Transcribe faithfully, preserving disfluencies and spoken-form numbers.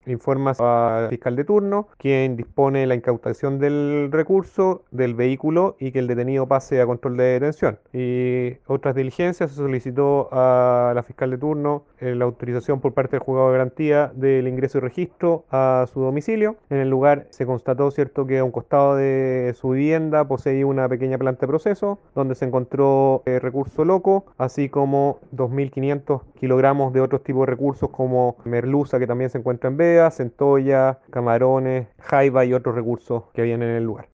informa al fiscal de turno, quien dispone la incautación del recurso, del vehículo y que el detenido pase a control de detención. Y otras diligencias, se solicitó a la fiscal de turno eh, la autorización por parte del juzgado de garantía del ingreso y registro a su domicilio. En el lugar se constató, cierto, que a un costado de su vivienda poseía una pequeña planta de proceso, donde se encontró eh, recurso loco, así como dos mil quinientos kilogramos de otros tipos de recursos como merluza, que también se encuentra en veda, centolla, camarones, jaiba y otros recursos que habían en el lugar.